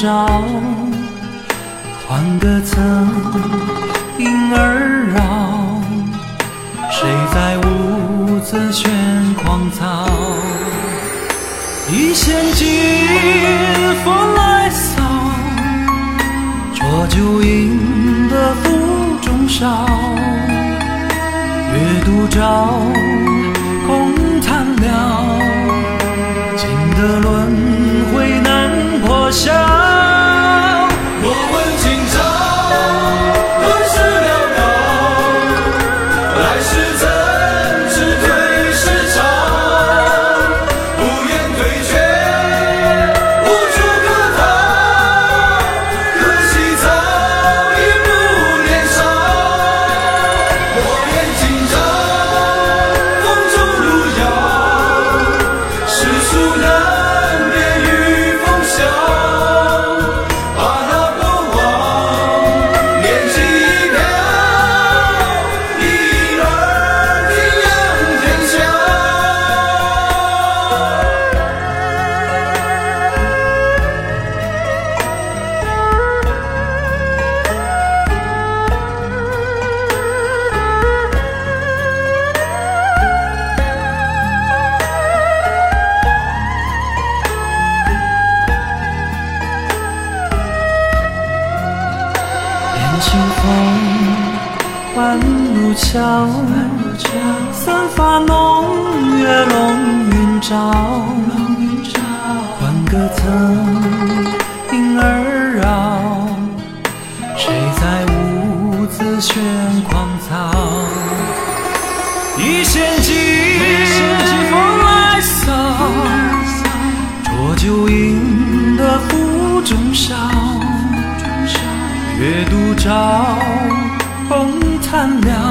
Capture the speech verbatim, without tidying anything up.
照，换个层，莺儿绕，谁在屋子喧狂草？一线金风来扫，浊酒饮得腹中烧。月独照，空叹了，尽得轮回难破晓。 若问今朝，论事寥寥，来世怎知对是潮？不言对决，无处可逃，可惜早已不年少。我愿今朝风中路遥，世俗难辨与风晓。 清风万路桥，散发浓月笼云罩。换个层，莺儿绕，谁在屋子喧狂草？一线金风来扫，浊酒饮得腹中烧。月独照，空叹了，